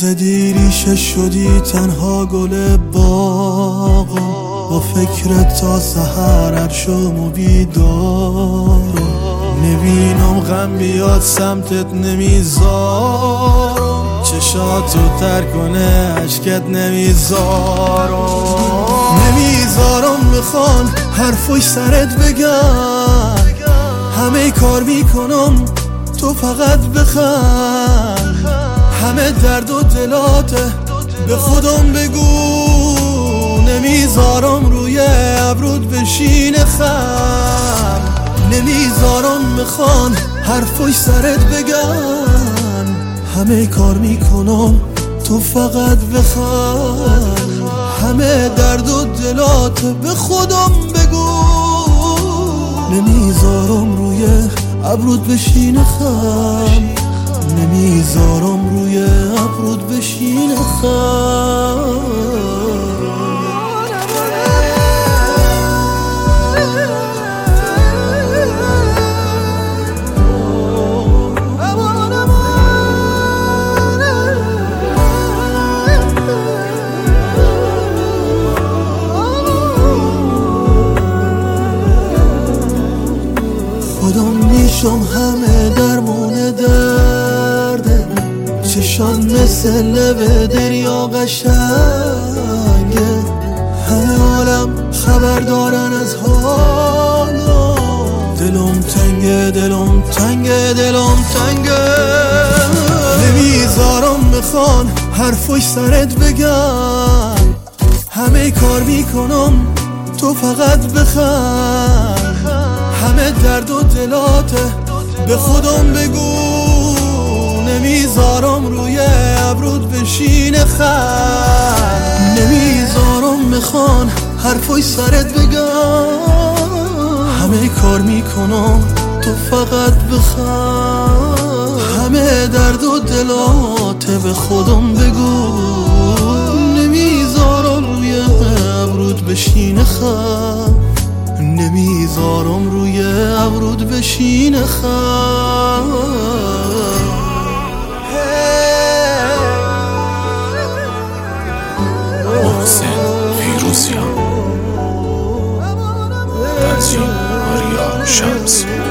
زدی ریشه شدی تنها گل باغ، با فکرت تا سحر هر شام و بیدارم. نبینم غم بیاد سمتت نمیذارم، چشاتو تر کنه عشقت نمیذارم بخوان حرفش سرت بگن، همه کار میکنم تو فقط بخند، همه درد و دلاته به خودم بگو، نمیذارم روی ابرود بشینه خم، نمیذارم بخوان حرفش سرت بگن، همه کار میکنم تو فقط بخند، همه درد و دلات به خودم بگو، نمیذارم روی ابرود بشینه خم، نمیذارم روی ابرود بشینه خم. خودم میشم همه درمون درده، چشام مثل لب دریا قشنگه، همه عالم خبر دارن از حالا، دلم تنگه دلم تنگه دلم تنگه، نمیذارم بخوان حرفش سرت بگن، همه کار میکنم تو فقط بخند، همه درد و دلاته به خودم بگو، نمیذارم روی ابرود بشینه خم، نمیذارم بخوان حرفای سرت بگم، همه کار میکنم تو فقط بخند، همه درد و دلاته به خودم بگو، نمیذارم روی ابرود بشینه خم، نمیذارم روی ابرود بشینه خم. محسن فیروزیان، تنظیم آریا شمس.